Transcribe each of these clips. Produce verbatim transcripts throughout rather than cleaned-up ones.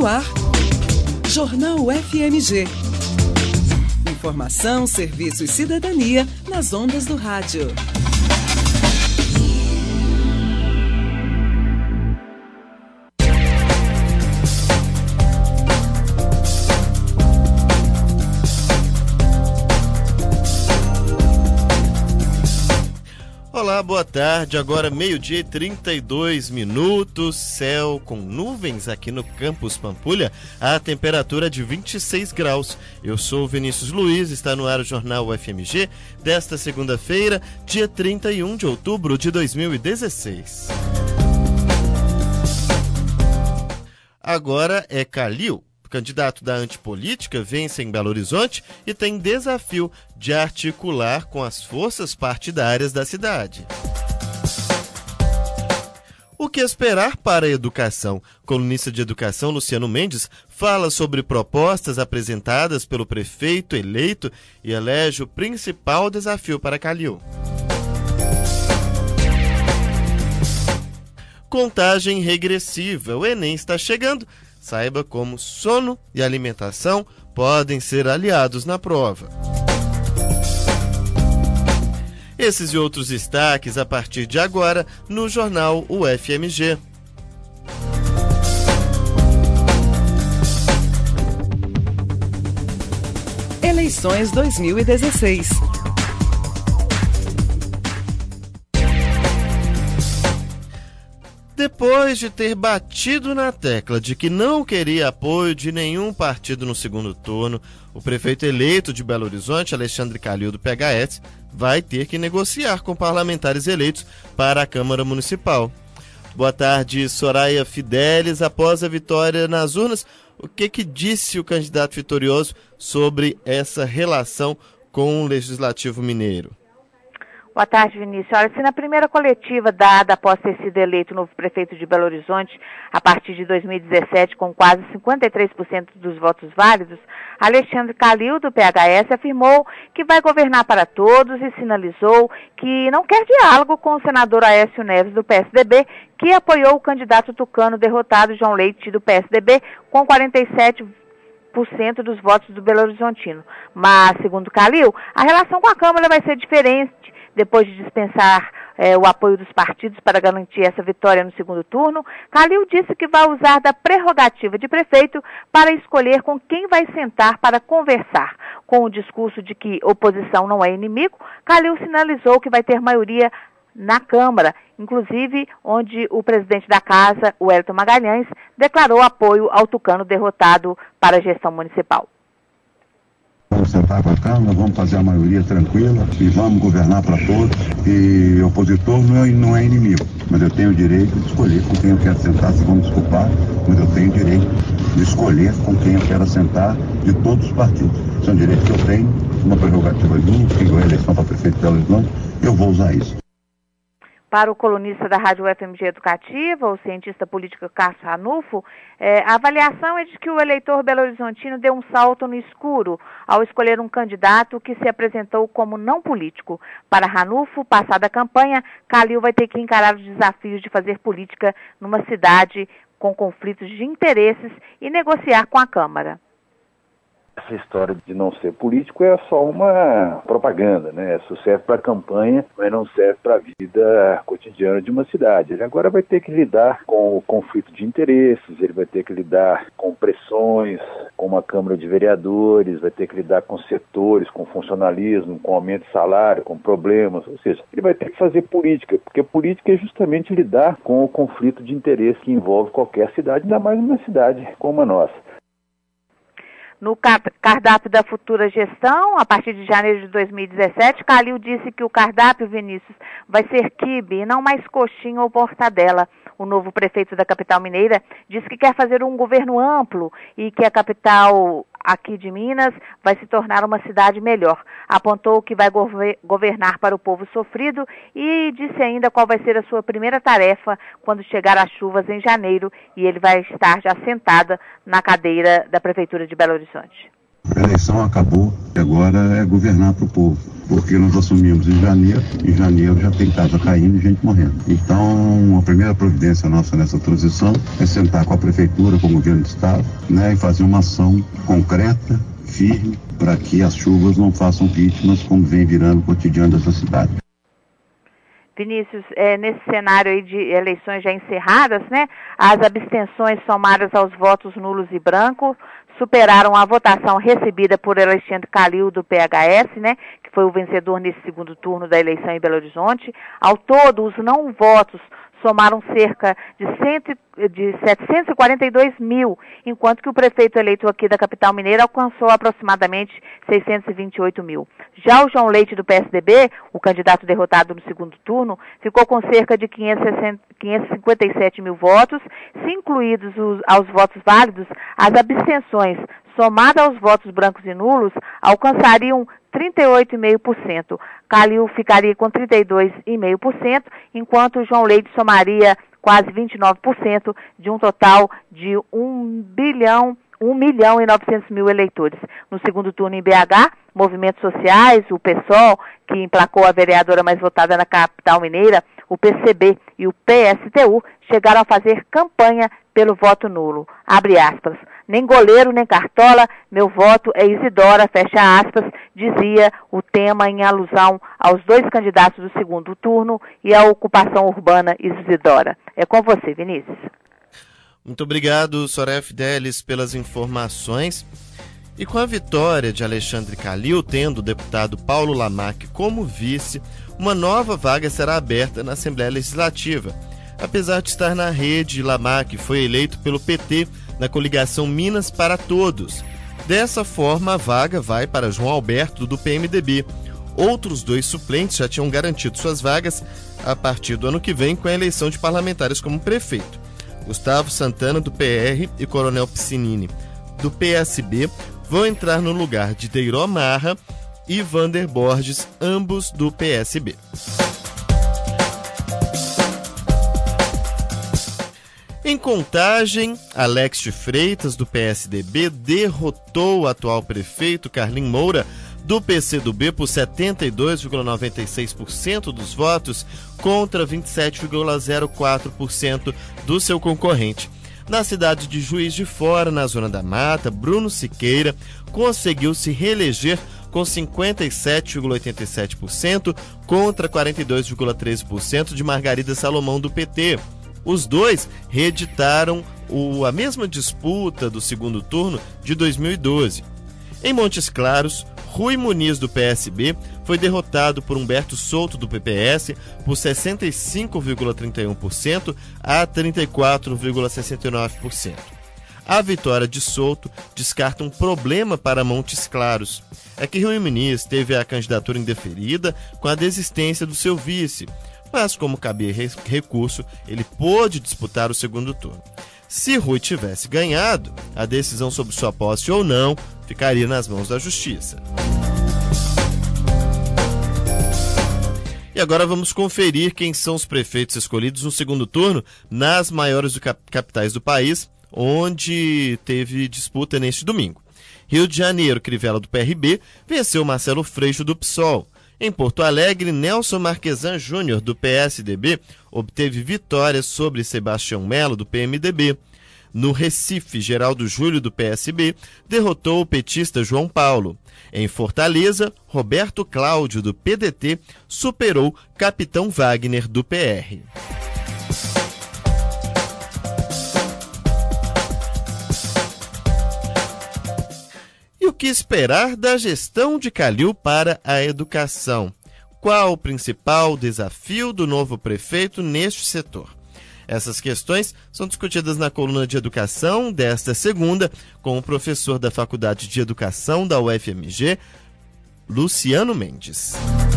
No ar, Jornal F M G. Informação, serviço e cidadania nas ondas do rádio. Olá, boa tarde. Agora meio-dia e trinta e dois minutos, céu com nuvens aqui no Campus Pampulha, a temperatura de vinte e seis graus. Eu sou o Vinícius Luiz, está no ar o Jornal F M G desta segunda-feira, dia trinta e um de outubro de dois mil e dezesseis. Agora é Calil. Candidato da Antipolítica, vence em Belo Horizonte e tem desafio de articular com as forças partidárias da cidade. O que esperar para a educação? Colunista de Educação Luciano Mendes fala sobre propostas apresentadas pelo prefeito eleito e elege o principal desafio para Calil. Contagem regressiva. O Enem está chegando. Saiba como sono e alimentação podem ser aliados na prova. Esses e outros destaques a partir de agora no Jornal U F M G. Eleições dois mil e dezesseis. Depois de ter batido na tecla de que não queria apoio de nenhum partido no segundo turno, o prefeito eleito de Belo Horizonte, Alexandre Calil, do P H S, vai ter que negociar com parlamentares eleitos para a Câmara Municipal. Boa tarde, Soraya Fidelis. Após a vitória nas urnas, o que, que disse o candidato vitorioso sobre essa relação com o Legislativo Mineiro? Boa tarde, Vinícius. Olha, se na primeira coletiva dada após ter sido eleito novo prefeito de Belo Horizonte, a partir de dois mil e dezessete, com quase cinquenta e três por cento dos votos válidos, Alexandre Calil, do P H S, afirmou que vai governar para todos e sinalizou que não quer diálogo com o senador Aécio Neves, do P S D B, que apoiou o candidato tucano derrotado João Leite, do P S D B, com quarenta e sete por cento dos votos do Belo Horizontino. Mas, segundo Calil, a relação com a Câmara vai ser diferente depois de dispensar é, o apoio dos partidos para garantir essa vitória no segundo turno. Calil disse que vai usar da prerrogativa de prefeito para escolher com quem vai sentar para conversar. Com o discurso de que oposição não é inimigo, Calil sinalizou que vai ter maioria na Câmara, inclusive onde o presidente da casa, o Wellington Magalhães, declarou apoio ao tucano derrotado para a gestão municipal. Vamos sentar com a Câmara, vamos fazer a maioria tranquila e vamos governar para todos. E opositor não é, não é inimigo, mas eu tenho o direito de escolher com quem eu quero sentar, se vão me desculpar, mas eu tenho o direito de escolher com quem eu quero sentar de todos os partidos. Isso é um direito que eu tenho, uma prerrogativa minha, que ganhou a eleição para prefeito de Belo Horizonte, eu vou usar isso. Para o colunista da Rádio U F M G Educativa, o cientista político Cássio Ranulfo, é, a avaliação é de que o eleitor belo-horizontino deu um salto no escuro ao escolher um candidato que se apresentou como não político. Para Ranulfo, passada a campanha, Calil vai ter que encarar os desafios de fazer política numa cidade com conflitos de interesses e negociar com a Câmara. Essa história de não ser político é só uma propaganda, né? Isso serve para a campanha, mas não serve para a vida cotidiana de uma cidade. Ele agora vai ter que lidar com o conflito de interesses, ele vai ter que lidar com pressões, com uma Câmara de Vereadores, vai ter que lidar com setores, com funcionalismo, com aumento de salário, com problemas, ou seja, ele vai ter que fazer política, porque política é justamente lidar com o conflito de interesse que envolve qualquer cidade, ainda mais uma cidade como a nossa. No cardápio da futura gestão, a partir de janeiro de dois mil e dezessete, Calil disse que o cardápio, Vinícius, vai ser quibe e não mais coxinha ou mortadela. O novo prefeito da capital mineira disse que quer fazer um governo amplo e que a capital aqui de Minas vai se tornar uma cidade melhor. Apontou que vai governar para o povo sofrido e disse ainda qual vai ser a sua primeira tarefa quando chegar as chuvas em janeiro e ele vai estar já sentada na cadeira da Prefeitura de Belo Horizonte. A eleição acabou e agora é governar para o povo. porque nós assumimos em janeiro, em janeiro já tem casa caindo e gente morrendo. Então, a primeira providência nossa nessa transição é sentar com a Prefeitura, com o Governo do Estado, né, e fazer uma ação concreta, firme, para que as chuvas não façam vítimas como vem virando o cotidiano dessa cidade. Vinícius, é, nesse cenário aí de eleições já encerradas, né, as abstenções somadas aos votos nulos e brancos superaram a votação recebida por Alexandre Calil do P H S, né, que foi o vencedor nesse segundo turno da eleição em Belo Horizonte. Ao todo, os não votos somaram cerca de, cento, de setecentos e quarenta e dois mil, enquanto que o prefeito eleito aqui da capital mineira alcançou aproximadamente seiscentos e vinte e oito mil. Já o João Leite do P S D B, o candidato derrotado no segundo turno, ficou com cerca de quinhentos e cinquenta e sete mil votos, se incluídos os, aos votos válidos, as abstenções somadas aos votos brancos e nulos alcançariam trinta e oito vírgula cinco por cento. Calil ficaria com trinta e dois vírgula cinco por cento, enquanto o João Leite somaria quase vinte e nove por cento de um total de um bilhão, um milhão e novecentos mil eleitores. No segundo turno em B H, movimentos sociais, o PSOL, que emplacou a vereadora mais votada na capital mineira, o P C B e o P S T U chegaram a fazer campanha pelo voto nulo. Abre aspas. Nem goleiro, nem cartola, meu voto é Isidora, fecha aspas, dizia o tema em alusão aos dois candidatos do segundo turno e à ocupação urbana Isidora. É com você, Vinícius. Muito obrigado, Soraya Fidelis, pelas informações. E com a vitória de Alexandre Calil, tendo o deputado Paulo Lamarque como vice, uma nova vaga será aberta na Assembleia Legislativa. Apesar de estar na rede, Lamarque foi eleito pelo P T na coligação Minas para Todos. Dessa forma, a vaga vai para João Alberto, do P M D B. Outros dois suplentes já tinham garantido suas vagas a partir do ano que vem com a eleição de parlamentares como prefeito. Gustavo Santana, do P R, e Coronel Piscinini, do P S B, vão entrar no lugar de Deiró Marra e Vander Borges, ambos do P S B. Em Contagem, Alex de Freitas, do P S D B, derrotou o atual prefeito Carlim Moura, do P C do B, por setenta e dois vírgula noventa e seis por cento dos votos contra vinte e sete vírgula zero quatro por cento do seu concorrente. Na cidade de Juiz de Fora, na Zona da Mata, Bruno Siqueira conseguiu se reeleger com cinquenta e sete vírgula oitenta e sete por cento contra quarenta e dois vírgula treze por cento de Margarida Salomão, do P T. Os dois reeditaram o, a mesma disputa do segundo turno de dois mil e doze. Em Montes Claros, Rui Muniz, do P S B, foi derrotado por Humberto Souto, do P P S, por sessenta e cinco vírgula trinta e um por cento a trinta e quatro vírgula sessenta e nove por cento. A vitória de Souto descarta um problema para Montes Claros. É que Rui Muniz teve a candidatura indeferida com a desistência do seu vice, mas como cabia recurso, ele pôde disputar o segundo turno. Se Rui tivesse ganhado, a decisão sobre sua posse ou não ficaria nas mãos da Justiça. E agora vamos conferir quem são os prefeitos escolhidos no segundo turno nas maiores capitais do país, onde teve disputa neste domingo. Rio de Janeiro, Crivella, do P R B, venceu Marcelo Freixo, do P SOL. Em Porto Alegre, Nelson Marquesan Júnior, do P S D B, obteve vitória sobre Sebastião Melo, do P M D B. No Recife, Geraldo Júlio, do P S B, derrotou o petista João Paulo. Em Fortaleza, Roberto Cláudio, do P D T, superou Capitão Wagner, do P R. E o que esperar da gestão de Calil para a educação? Qual o principal desafio do novo prefeito neste setor? Essas questões são discutidas na coluna de educação desta segunda com o professor da Faculdade de Educação da U F M G, Luciano Mendes.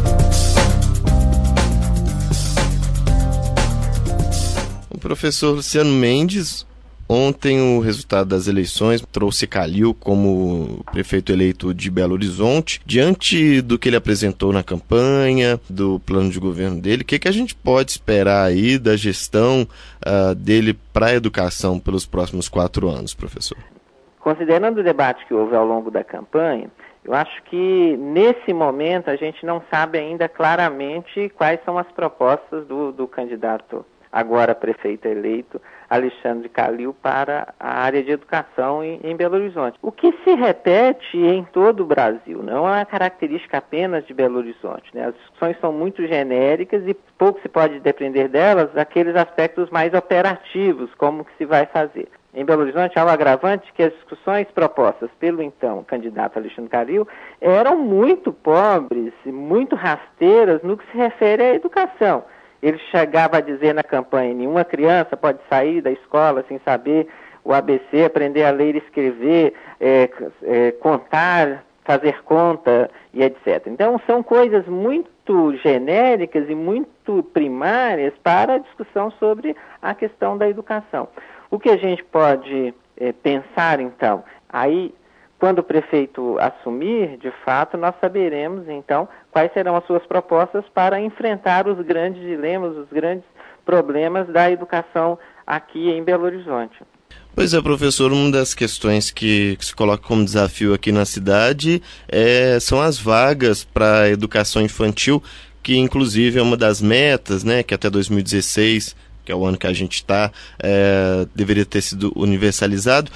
O professor Luciano Mendes, ontem o resultado das eleições trouxe Calil como prefeito eleito de Belo Horizonte. Diante do que ele apresentou na campanha, do plano de governo dele, o que, que a gente pode esperar aí da gestão uh, dele para a educação pelos próximos quatro anos, professor? Considerando o debate que houve ao longo da campanha, Eu acho que, nesse momento, a gente não sabe ainda claramente quais são as propostas do, do candidato, agora prefeito eleito, Alexandre Calil, para a área de educação em, em Belo Horizonte. O que se repete em todo o Brasil, não é uma característica apenas de Belo Horizonte, né? As discussões são muito genéricas e pouco se pode depender delas daqueles aspectos mais operativos, como que se vai fazer. Em Belo Horizonte, há o agravante que as discussões propostas pelo então candidato Alexandre Calil eram muito pobres e muito rasteiras no que se refere à educação. Ele chegava a dizer na campanha: nenhuma criança pode sair da escola sem saber o A B C, aprender a ler e escrever, é, é, contar, fazer conta e etcétera. Então, são coisas muito genéricas e muito primárias para a discussão sobre a questão da educação. O que a gente pode é, pensar, então, aí, quando o prefeito assumir, de fato, nós saberemos, então, quais serão as suas propostas para enfrentar os grandes dilemas, os grandes problemas da educação aqui em Belo Horizonte. Pois é, professor, uma das questões que, que se coloca como desafio aqui na cidade é, são as vagas para a educação infantil, que inclusive é uma das metas, né, que até dois mil e dezesseis, que é o ano que a gente está, é, deveria ter sido universalizado.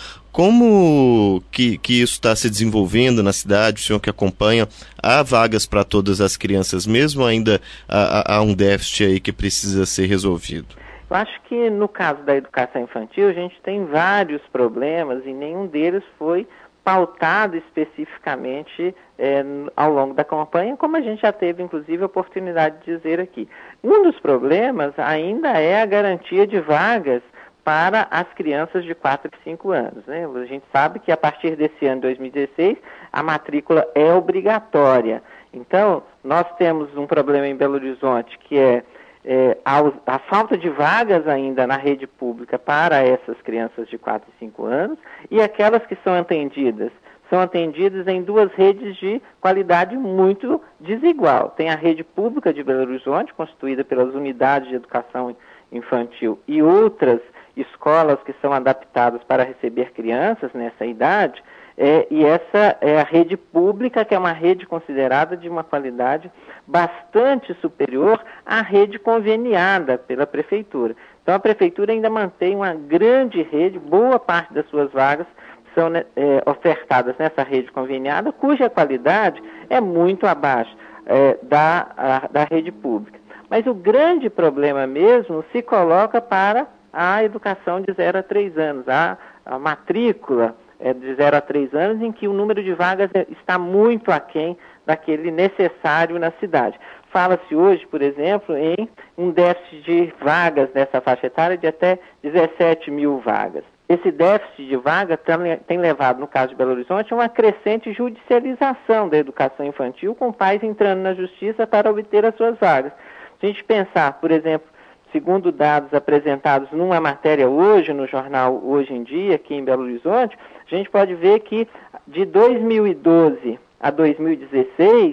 Como que, que isso está se desenvolvendo na cidade, o senhor que acompanha? Há vagas para todas as crianças mesmo, ou ainda há, há um déficit aí que precisa ser resolvido? Eu acho que no caso da educação infantil a gente tem vários problemas e nenhum deles foi pautado especificamente é, ao longo da campanha, como a gente já teve, inclusive, a oportunidade de dizer aqui. Um dos problemas ainda é a garantia de vagas para as crianças de quatro e cinco anos, né? A gente sabe que a partir desse ano, dois mil e dezesseis, a matrícula é obrigatória. Então, nós temos um problema em Belo Horizonte, que é É, a, a falta de vagas ainda na rede pública para essas crianças de quatro e cinco anos, e aquelas que são atendidas, são atendidas em duas redes de qualidade muito desigual. Tem a rede pública de Belo Horizonte, constituída pelas unidades de educação infantil, e outras escolas que são adaptadas para receber crianças nessa idade, É, e essa é a rede pública, que é uma rede considerada de uma qualidade bastante superior à rede conveniada pela prefeitura. Então, a prefeitura ainda mantém uma grande rede, boa parte das suas vagas são é, ofertadas nessa rede conveniada, cuja qualidade é muito abaixo é, da, a, da rede pública. Mas o grande problema mesmo se coloca para a educação de zero a três anos, a, a matrícula É de zero a três anos, em que o número de vagas está muito aquém daquele necessário na cidade. Fala-se hoje, por exemplo, em um déficit de vagas nessa faixa etária de até dezessete mil vagas. Esse déficit de vaga tem levado, no caso de Belo Horizonte, a uma crescente judicialização da educação infantil, com pais entrando na justiça para obter as suas vagas. Se a gente pensar, por exemplo, segundo dados apresentados numa matéria hoje, no jornal Hoje em Dia, aqui em Belo Horizonte, a gente pode ver que de dois mil e doze a dois mil e dezesseis,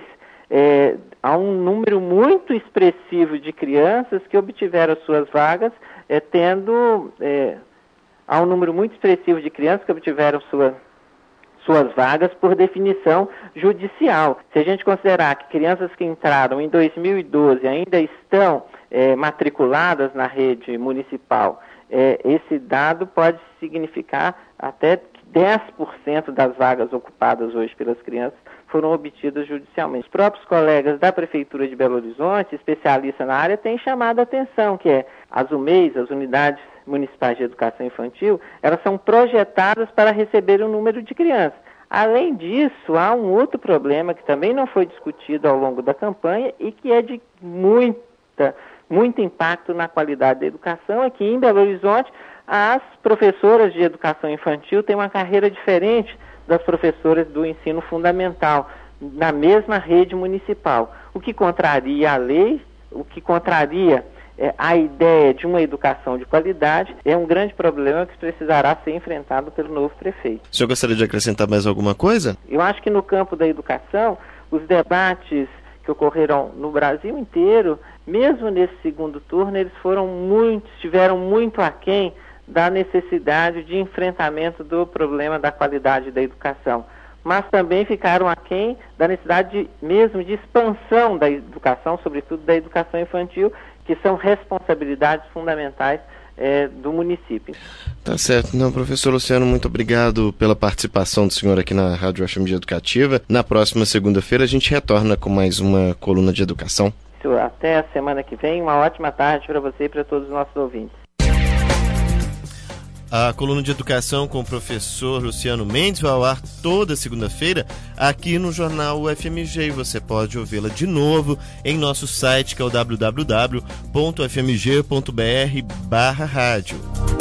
é, há um número muito expressivo de crianças que obtiveram suas vagas, é, tendo... É, há um número muito expressivo de crianças que obtiveram sua, suas vagas por definição judicial. Se a gente considerar que crianças que entraram em dois mil e doze ainda estão É, matriculadas na rede municipal, é, esse dado pode significar até que dez por cento das vagas ocupadas hoje pelas crianças foram obtidas judicialmente. Os próprios colegas da Prefeitura de Belo Horizonte, especialistas na área, têm chamado a atenção, que é as U M E Is, as Unidades Municipais de Educação Infantil, elas são projetadas para receber um número de crianças. Além disso, há um outro problema que também não foi discutido ao longo da campanha e que é de muita muito impacto na qualidade da educação, é que em Belo Horizonte as professoras de educação infantil têm uma carreira diferente das professoras do ensino fundamental, na mesma rede municipal, o que contraria a lei, o que contraria é, a ideia de uma educação de qualidade, é um grande problema que precisará ser enfrentado pelo novo prefeito. O senhor gostaria de acrescentar mais alguma coisa? Eu acho que no campo da educação, os debates que ocorreram no Brasil inteiro, mesmo nesse segundo turno, eles foram muito, estiveram muito aquém da necessidade de enfrentamento do problema da qualidade da educação. mas também ficaram aquém da necessidade de, mesmo de expansão da educação, sobretudo da educação infantil, que são responsabilidades fundamentais é, do município. Tá certo. Não, professor Luciano, muito obrigado pela participação do senhor aqui na Rádio F M G Educativa. Na próxima segunda-feira a gente retorna com mais uma coluna de educação. Até a semana que vem. Uma ótima tarde para você e para todos os nossos ouvintes. A coluna de educação com o professor Luciano Mendes vai ao ar toda segunda-feira aqui no Jornal U F M G. Você pode ouvi-la de novo em nosso site, que é o w w w ponto f m g ponto b r barra rádio.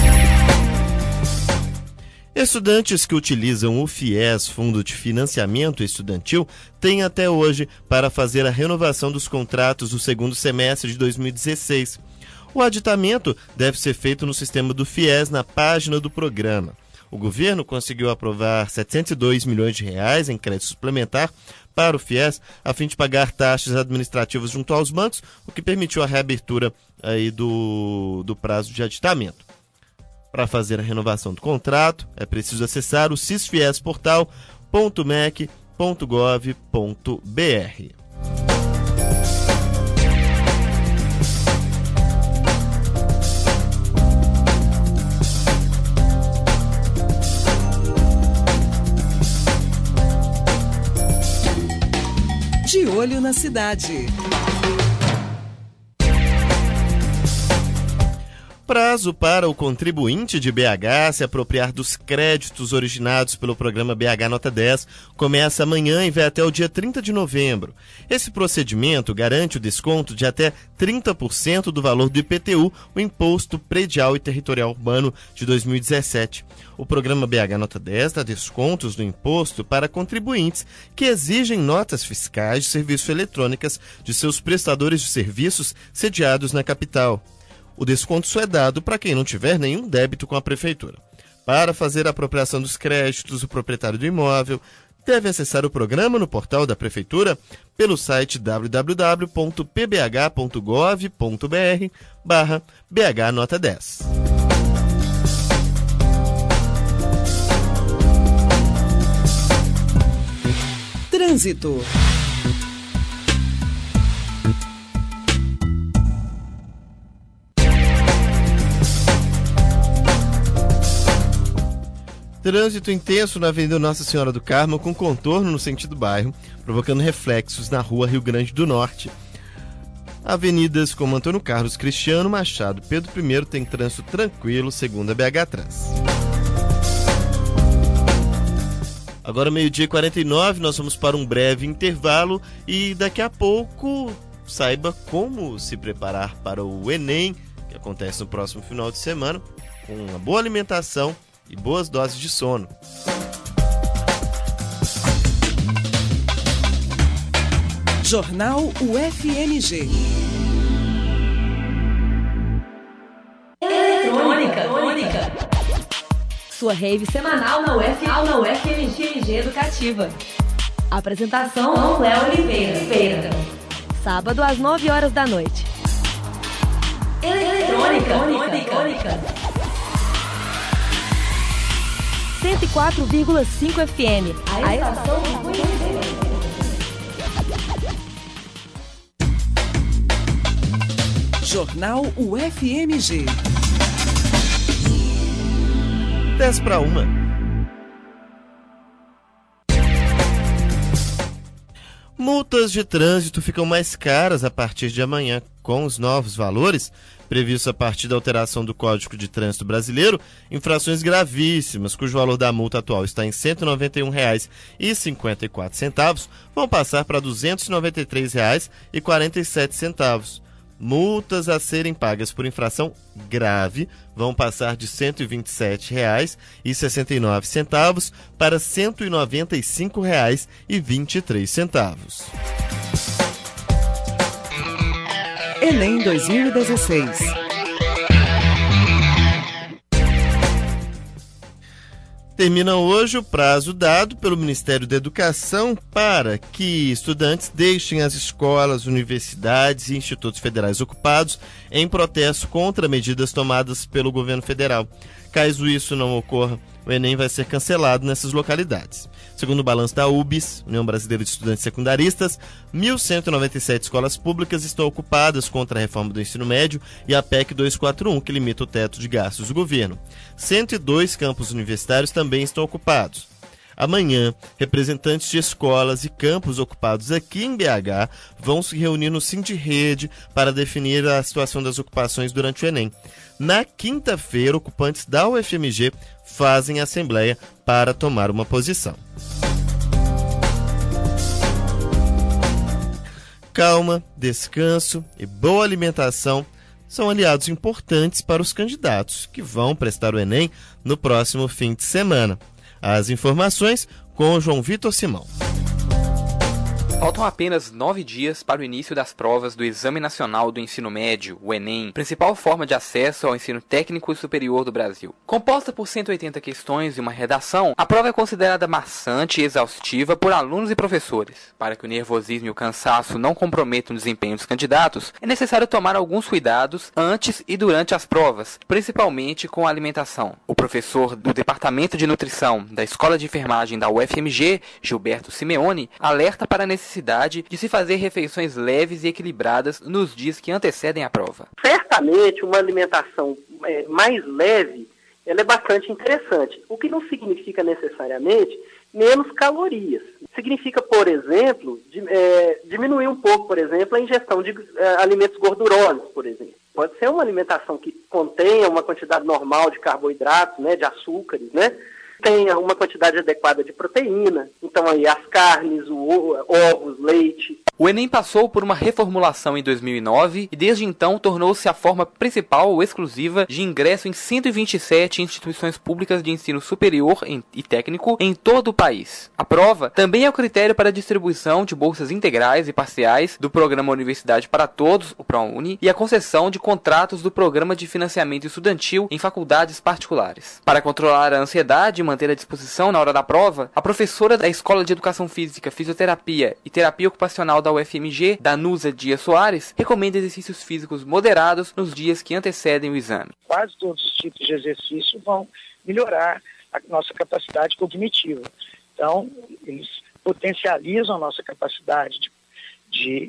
Estudantes que utilizam o FIES, Fundo de Financiamento Estudantil, têm até hoje para fazer a renovação dos contratos do segundo semestre de dois mil e dezesseis. O aditamento deve ser feito no sistema do FIES, na página do programa. O governo conseguiu aprovar setecentos e dois milhões de reais em crédito suplementar para o FIES, a fim de pagar taxas administrativas junto aos bancos, o que permitiu a reabertura aí do, do prazo de aditamento. Para fazer a renovação do contrato, é preciso acessar o cisfiesportal ponto mec ponto gov ponto b r. De olho na cidade. Prazo para o contribuinte de B H se apropriar dos créditos originados pelo programa B H Nota dez começa amanhã e vai até o dia trinta de novembro. Esse procedimento garante o desconto de até trinta por cento do valor do I P T U, o Imposto Predial e Territorial Urbano de dois mil e dezessete. O programa B H Nota dez dá descontos no imposto para contribuintes que exigem notas fiscais de serviços eletrônicas de seus prestadores de serviços sediados na capital. O desconto só é dado para quem não tiver nenhum débito com a prefeitura. Para fazer a apropriação dos créditos, o proprietário do imóvel deve acessar o programa no portal da prefeitura pelo site w w w ponto p b h ponto gov ponto b r barra B H Nota dez. Trânsito. Trânsito intenso na Avenida Nossa Senhora do Carmo, com contorno no sentido bairro, provocando reflexos na Rua Rio Grande do Norte. Avenidas como Antônio Carlos, Cristiano Machado, Pedro I tem trânsito tranquilo, segundo a B H Trans. Agora meio-dia e quarenta e nove, nós vamos para um breve intervalo e daqui a pouco saiba como se preparar para o Enem, que acontece no próximo final de semana, com uma boa alimentação e boas doses de sono. Jornal U F M G. Eletrônica. Eletrônica. Sua rave semanal na U F, na U F M G Educativa. Apresentação Léo Oliveira. Sábado às nove horas da noite. Eletrônica. Eletrônica. cento e quatro vírgula cinco F M. A estação do conhecimento. Jornal U F M G. dez para uma. Multas de trânsito ficam mais caras a partir de amanhã. Com os novos valores, previsto a partir da alteração do Código de Trânsito Brasileiro, infrações gravíssimas, cujo valor da multa atual está em cento e noventa e um reais e cinquenta e quatro centavos, vão passar para duzentos e noventa e três reais e quarenta e sete centavos. Multas a serem pagas por infração grave vão passar de cento e vinte e sete reais e sessenta e nove centavos para cento e noventa e cinco reais e vinte e três centavos. Enem dois mil e dezesseis. Termina hoje o prazo dado pelo Ministério da Educação para que estudantes deixem as escolas, universidades e institutos federais ocupados em protesto contra medidas tomadas pelo governo federal. Caso isso não ocorra o Enem vai ser cancelado nessas localidades. Segundo o balanço da U B S, União Brasileira de Estudantes Secundaristas, mil cento e noventa e sete escolas públicas estão ocupadas contra a reforma do ensino médio e a P E C duzentos e quarenta e um, que limita o teto de gastos do governo. cento e dois campos universitários também estão ocupados. Amanhã, representantes de escolas e campos ocupados aqui em B H vão se reunir no Sindirrede para definir a situação das ocupações durante o Enem. Na quinta-feira, ocupantes da U F M G fazem assembleia para tomar uma posição. Calma, descanso e boa alimentação são aliados importantes para os candidatos que vão prestar o Enem no próximo fim de semana. As informações com o João Vitor Simão. Faltam apenas nove dias para o início das provas do Exame Nacional do Ensino Médio, o Enem, principal forma de acesso ao ensino técnico e superior do Brasil. Composta por cento e oitenta questões e uma redação, a prova é considerada maçante e exaustiva por alunos e professores. Para que o nervosismo e o cansaço não comprometam o desempenho dos candidatos, é necessário tomar alguns cuidados antes e durante as provas, principalmente com a alimentação. O professor do Departamento de Nutrição da Escola de Enfermagem da U F M G, Gilberto Simeone, alerta para a necessidade de se fazer refeições leves e equilibradas nos dias que antecedem a prova. Certamente, uma alimentação é, mais leve, ela é bastante interessante, o que não significa necessariamente menos calorias. Significa, por exemplo, de, é, diminuir um pouco, por exemplo, a ingestão de é, alimentos gordurosos, por exemplo. Pode ser uma alimentação que contenha uma quantidade normal de carboidratos, né, de açúcares, né? Tenha uma quantidade adequada de proteína, então aí as carnes, o, ovos, leite. O Enem passou por uma reformulação em dois mil e nove e desde então tornou-se a forma principal ou exclusiva de ingresso em cento e vinte e sete instituições públicas de ensino superior e técnico em todo o país. A prova também é o critério para a distribuição de bolsas integrais e parciais do Programa Universidade para Todos, o ProUni, e a concessão de contratos do Programa de Financiamento Estudantil em faculdades particulares. Para controlar a ansiedade e manter a disposição na hora da prova, a professora da Escola de Educação Física, Fisioterapia e Terapia Ocupacional da U F M G, Danusa Dias Soares, recomenda exercícios físicos moderados nos dias que antecedem o exame. Quase todos os tipos de exercício vão melhorar a nossa capacidade cognitiva. Então, eles potencializam a nossa capacidade de, de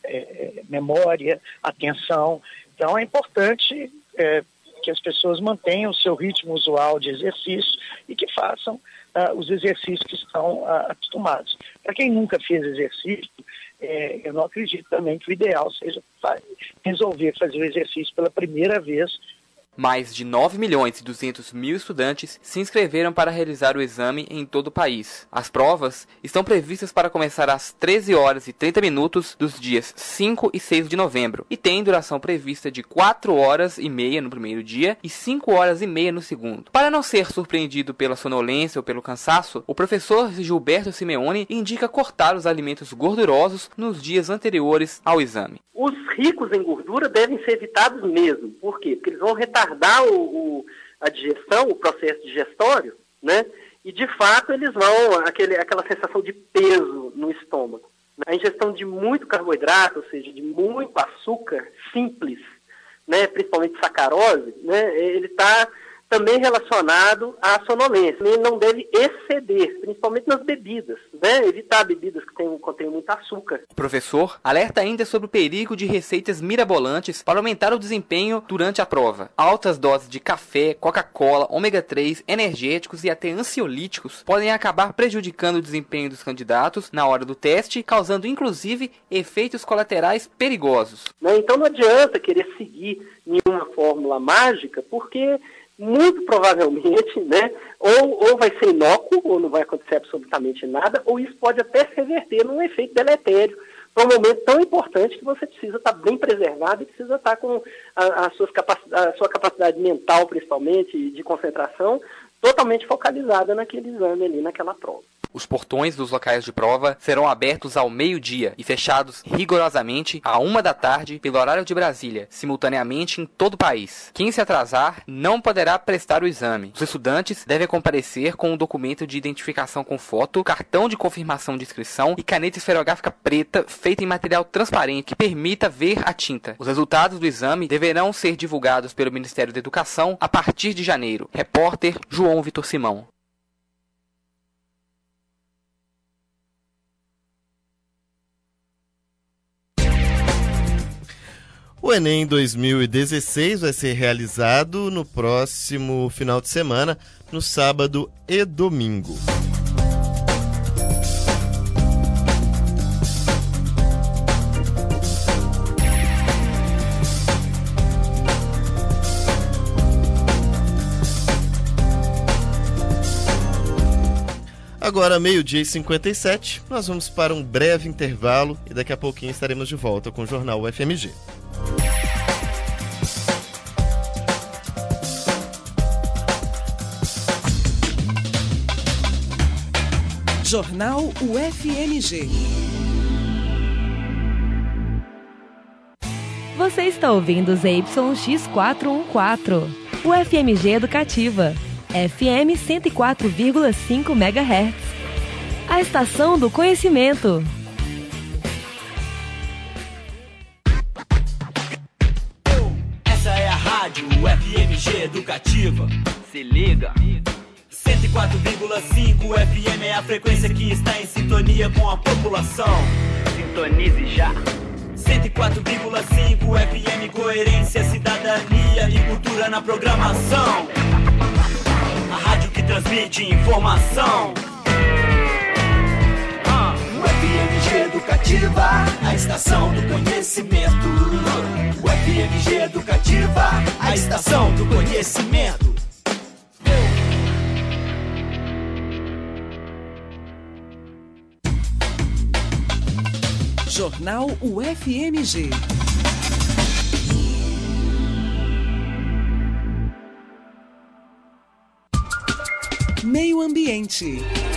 é, memória, atenção. Então, é importante é, que as pessoas mantenham o seu ritmo usual de exercício e que façam uh, os exercícios que estão uh, acostumados. Para quem nunca fez exercício, é, eu não acredito também que o ideal seja resolver fazer o exercício pela primeira vez. Mais de nove milhões e duzentos mil estudantes se inscreveram para realizar o exame em todo o país. As provas estão previstas para começar às treze horas e trinta minutos dos dias cinco e seis de novembro e têm duração prevista de quatro horas e meia no primeiro dia e cinco horas e meia no segundo. Para não ser surpreendido pela sonolência ou pelo cansaço, o professor Gilberto Simeone indica cortar os alimentos gordurosos nos dias anteriores ao exame. Os ricos em gordura devem ser evitados mesmo. Por quê? Porque eles vão retardar o, o, a digestão, o processo digestório, né? E, de fato, eles vão, aquele, aquela sensação de peso no estômago. A ingestão de muito carboidrato, ou seja, de muito açúcar simples, né? Principalmente sacarose, né? Ele está também relacionado à sonolência. Ele não deve exceder, principalmente nas bebidas, né? Evitar bebidas que tenham, contêm muito açúcar. O professor alerta ainda sobre o perigo de receitas mirabolantes para aumentar o desempenho durante a prova. Altas doses de café, Coca-Cola, ômega três, energéticos e até ansiolíticos podem acabar prejudicando o desempenho dos candidatos na hora do teste, causando inclusive efeitos colaterais perigosos. Né? Então não adianta querer seguir nenhuma fórmula mágica, porque muito provavelmente, né, ou, ou vai ser inócuo, ou não vai acontecer absolutamente nada, ou isso pode até se reverter num efeito deletério para um momento tão importante que você precisa estar bem preservado e precisa estar com a, a, suas capacidade, a sua capacidade mental, principalmente, de concentração, totalmente focalizada naquele exame ali, naquela prova. Os portões dos locais de prova serão abertos ao meio-dia e fechados rigorosamente à uma da tarde pelo horário de Brasília, simultaneamente em todo o país. Quem se atrasar não poderá prestar o exame. Os estudantes devem comparecer com um documento de identificação com foto, cartão de confirmação de inscrição e caneta esferográfica preta feita em material transparente que permita ver a tinta. Os resultados do exame deverão ser divulgados pelo Ministério da Educação a partir de janeiro. Repórter João Vitor Simão. O Enem dois mil e dezesseis vai ser realizado no próximo final de semana, no sábado e domingo. Agora, meio-dia e cinquenta e sete, nós vamos para um breve intervalo e daqui a pouquinho estaremos de volta com o Jornal U F M G. Jornal U F M G. Você está ouvindo Z Y X quatrocentos e quatorze, U F M G Educativa, F M cento e quatro vírgula cinco megahertz. A estação do conhecimento. Essa é a rádio U F M G Educativa. Se liga. cento e quatro vírgula cinco F M é a frequência que está em sintonia com a população. Sintonize já. cento e quatro vírgula cinco F M, coerência, cidadania e cultura na programação. A rádio que transmite informação. U F M G Educativa, a estação do conhecimento. U F M G Educativa, a estação do conhecimento. Jornal U F M G. Meio Ambiente.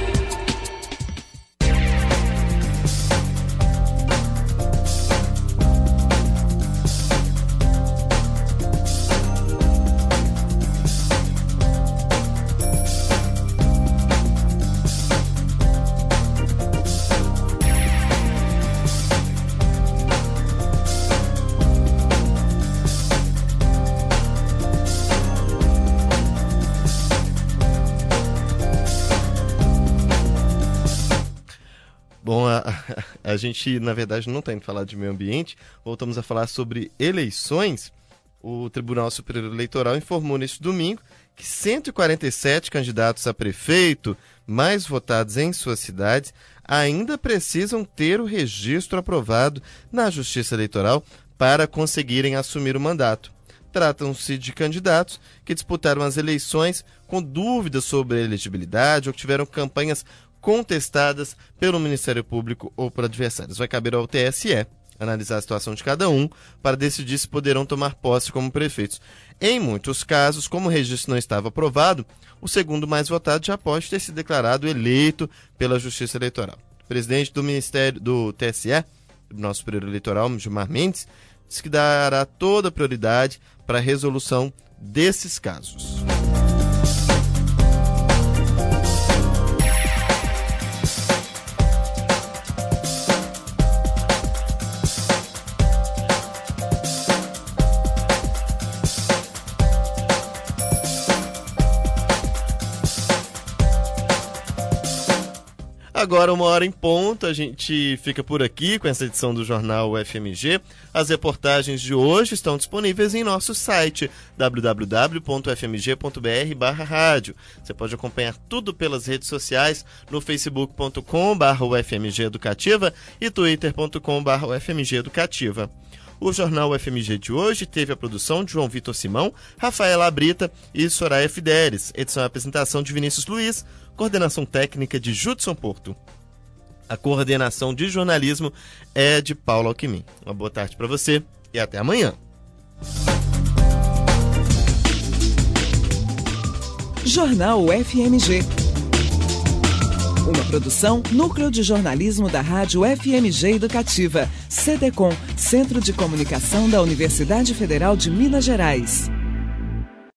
Bom, a, a, a gente, na verdade, não está indo falar de meio ambiente, voltamos a falar sobre eleições. O Tribunal Superior Eleitoral informou neste domingo que cento e quarenta e sete candidatos a prefeito mais votados em suas cidades ainda precisam ter o registro aprovado na Justiça Eleitoral para conseguirem assumir o mandato. Tratam-se de candidatos que disputaram as eleições com dúvidas sobre a elegibilidade ou que tiveram campanhas contestadas pelo Ministério Público ou por adversários. Vai caber ao T S E analisar a situação de cada um para decidir se poderão tomar posse como prefeitos. Em muitos casos, como o registro não estava aprovado, o segundo mais votado já pode ter se declarado eleito pela Justiça Eleitoral. O presidente do Ministério do T S E, Tribunal Superior Eleitoral, Gilmar Mendes, disse que dará toda a prioridade para a resolução desses casos. Agora, uma hora em ponto, a gente fica por aqui com essa edição do Jornal U F M G. As reportagens de hoje estão disponíveis em nosso site w w w ponto f m g ponto b r barra rádio. Você pode acompanhar tudo pelas redes sociais no facebook ponto com barra u f m g educativa e twitter ponto com barra u f m g educativa. O Jornal U F M G de hoje teve a produção de João Vitor Simão, Rafaela Brita e Soraya Fidelis. Edição e apresentação de Vinícius Luiz. Coordenação técnica de Judson Porto. A coordenação de jornalismo é de Paulo Alquimim. Uma boa tarde para você e até amanhã. Jornal U F M G. Uma produção Núcleo de Jornalismo da Rádio F M G Educativa. C D C O M, Centro de Comunicação da Universidade Federal de Minas Gerais.